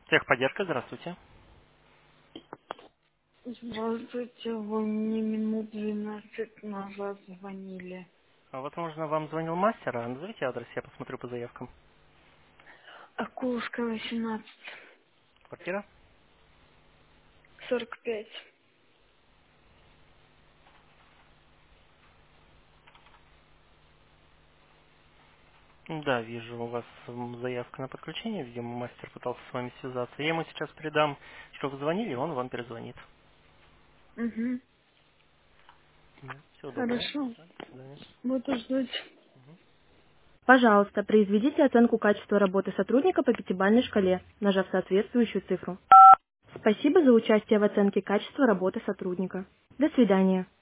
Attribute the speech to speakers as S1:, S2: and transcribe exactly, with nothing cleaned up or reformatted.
S1: Техподдержка, здравствуйте.
S2: Здравствуйте, вы мне минут двенадцать назад звонили.
S1: А, Возможно, вам звонил мастер, а назовите адрес, я посмотрю по заявкам.
S2: Акулская, восемнадцать,
S1: Квартира?
S2: сорок пять.
S1: Да, вижу, у вас м, заявка на подключение, видимо, мастер пытался с вами связаться. Я ему сейчас передам, что вы звонили, и он вам перезвонит.
S2: Угу,
S1: Всего доброго.
S2: хорошо.
S1: Да, до свидания.
S2: Буду ждать.
S1: Мгм.
S3: Пожалуйста, произведите оценку качества работы сотрудника по пятибалльной шкале, нажав соответствующую цифру. Спасибо за участие в оценке качества работы сотрудника. До свидания.